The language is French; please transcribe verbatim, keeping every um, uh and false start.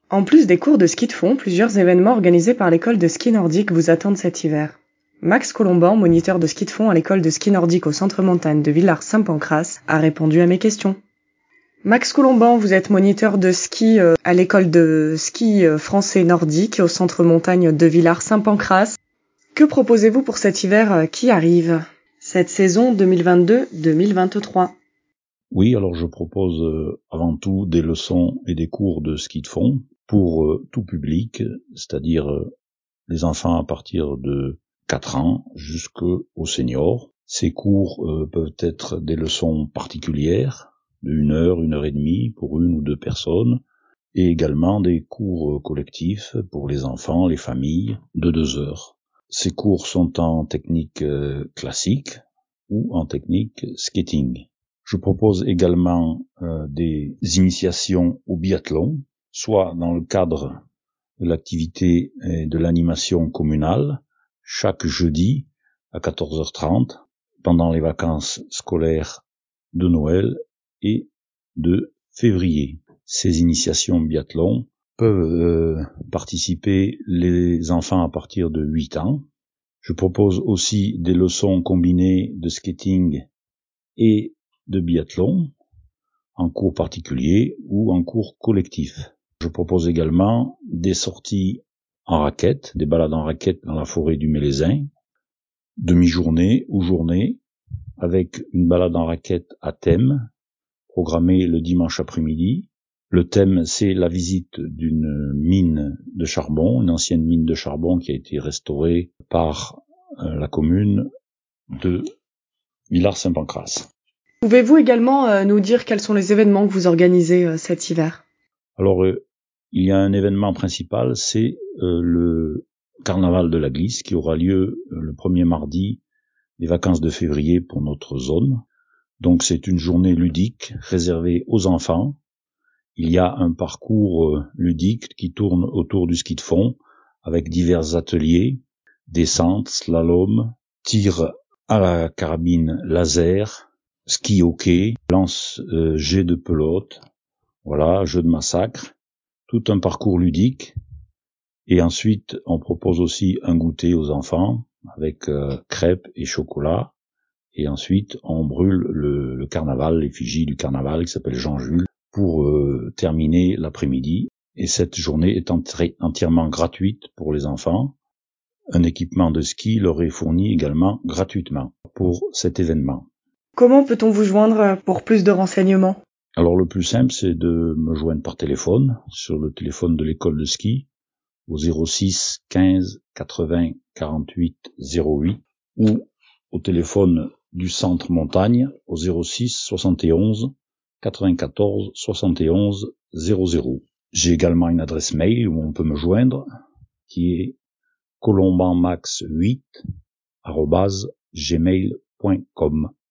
En plus des cours de ski de fond, plusieurs événements organisés par l'école de ski nordique vous attendent cet hiver. Max Colomban, moniteur de ski de fond à l'école de ski nordique au centre montagne de Villars-Saint-Pancrace, a répondu à mes questions. Max Colomban, vous êtes moniteur de ski euh, à l'école de ski euh, français nordique au centre montagne de Villars-Saint-Pancrace. Que proposez-vous pour cet hiver euh, qui arrive, cette saison deux mille vingt-deux deux mille vingt-trois? Oui, alors je propose euh, avant tout des leçons et des cours de ski de fond pour euh, tout public, c'est-à-dire euh, les enfants à partir de quatre ans jusqu'aux seniors. Ces cours euh, peuvent être des leçons particulières, de une heure, une heure et demie pour une ou deux personnes, et également des cours collectifs pour les enfants, les familles, de deux heures. Ces cours sont en technique euh, classique ou en technique skating. Je propose également euh, des initiations au biathlon, soit dans le cadre de l'activité et de l'animation communale, chaque jeudi à quatorze heures trente, pendant les vacances scolaires de Noël et de février. Ces initiations biathlon peuvent euh, participer les enfants à partir de huit ans. Je propose aussi des leçons combinées de skating et de biathlon en cours particulier ou en cours collectif. Je propose également des sorties en raquette, des balades en raquette dans la forêt du Mélézin, demi-journée ou journée, avec une balade en raquette à thème, programmée le dimanche après-midi. Le thème, c'est la visite d'une mine de charbon, une ancienne mine de charbon qui a été restaurée par la commune de Villars-Saint-Pancrace. Pouvez-vous également euh, nous dire quels sont les événements que vous organisez euh, cet hiver? Alors, euh, il y a un événement principal, c'est euh, le carnaval de la glisse qui aura lieu euh, le premier mardi des vacances de février pour notre zone. Donc c'est une journée ludique réservée aux enfants. Il y a un parcours euh, ludique qui tourne autour du ski de fond avec divers ateliers, descente, slalom, tir à la carabine laser, ski hockey, lance euh, jet de pelote, voilà, jeu de massacre, tout un parcours ludique. Et ensuite, on propose aussi un goûter aux enfants avec euh, crêpes et chocolat. Et ensuite, on brûle le, le carnaval, l'effigie du carnaval qui s'appelle Jean-Jules pour euh, terminer l'après-midi. Et cette journée est enti- entièrement gratuite pour les enfants. Un équipement de ski leur est fourni également gratuitement pour cet événement. Comment peut-on vous joindre pour plus de renseignements? Alors le plus simple, c'est de me joindre par téléphone, sur le téléphone de l'école de ski, au zéro six quinze quatre-vingts quarante-huit zéro huit, ou au téléphone du centre montagne, au zéro six soixante et onze quatre-vingt-quatorze soixante et onze zéro zéro. J'ai également une adresse mail où on peut me joindre, qui est colombanmax huit arobase gmail point com.